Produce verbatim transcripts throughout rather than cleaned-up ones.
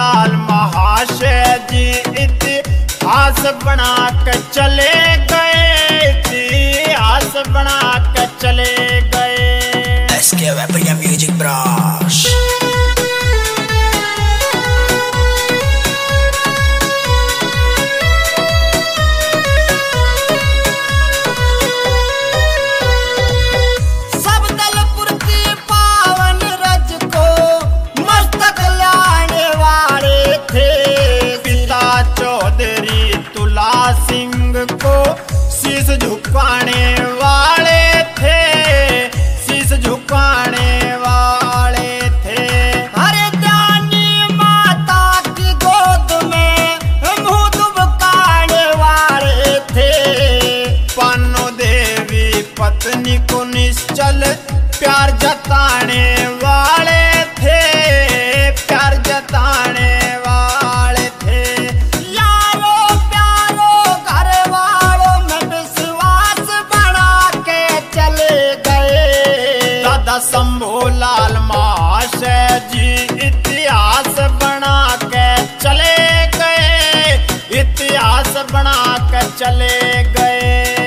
शंभूलाल महाशय जी इतिहास बना के चले गए, इतिहास बना के चले गए। एसके वेपरिया म्यूजिक ब्रश। सिंह को शीश झुकाने वाले थे, शीश झुकाने वाले थे। अरे जानी माता की गोद में मुंह दुबकाने वाले थे। पानो देवी पत्नी को निश्चल प्यार जताने वाले थे, प्यार जताने वाले थे। शंभूलाल महाशय जी इतिहास बना के चले गए, इतिहास बना के चले गए।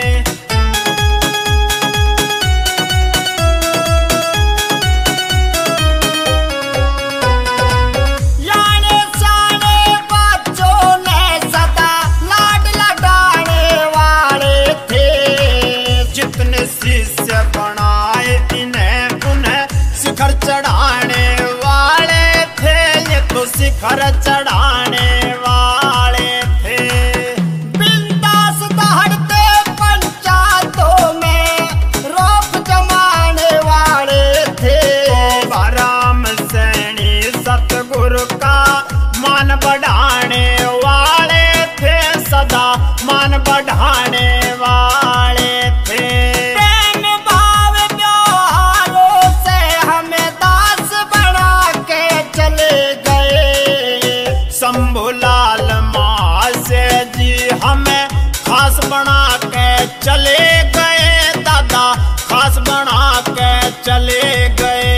याने साने बच्चों ने सदा लाड लडाने वाले थे। जितने शिष्य बनाए इन्हें शिखर चढ़ाने वाले थे, ये तो शिखर चढ़ाने वाले थे। बिंदास दहड़ते पंचायतों में रोक जमाने वाले थे। राम सैनी सतगुरु का मान बढ़ाने वाले थे, सदा मान बढ़ाने वाले थे। शंभूलाल महाशय जी हमें खास बना के चले गए, दादा खास बना के चले गए।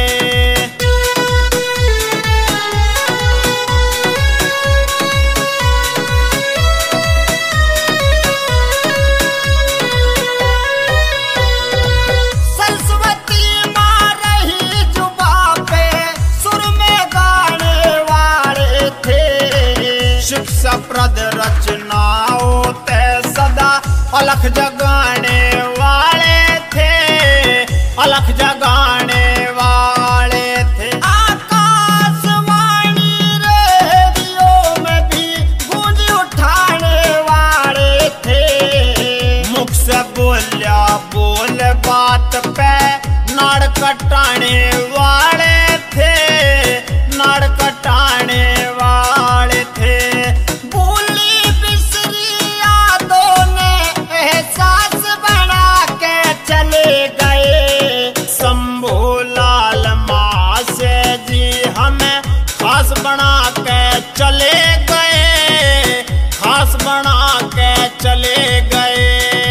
सरस्वती माँ रही जुबा पे सुर में गाने वाले थे। शिक्षा प्रद रचनाओं ते सदा अलख जगाने वाले थे, अलख जगाने वाले थे। आकाशवाणी रेडियो में भी गूंज उठाने वाले थे। मुख से बोलिया बोल बात पे नाड़ कटाने वाले थे, नाड़ कटाने वाले थे। शंभूलाल महाशय जी हमें खास बना के चले गए, खास बना के चले गए।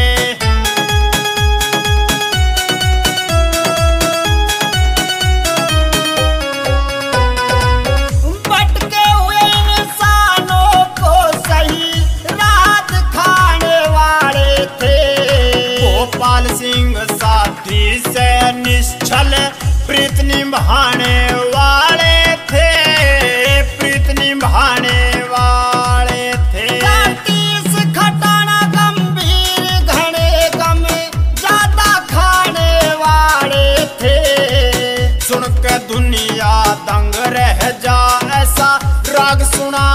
भटके हुए इंसानों को सही राह दिखाने वाले थे। गोपाल सिंह साथी से निश्चल प्रीत निभाने वाले थे, प्रीत निभाने वाले थे। तीस खटाना गंभीर घने गम ज्यादा खाने वाले थे। सुन के दुनिया दंग रह जा ऐसा राग सुना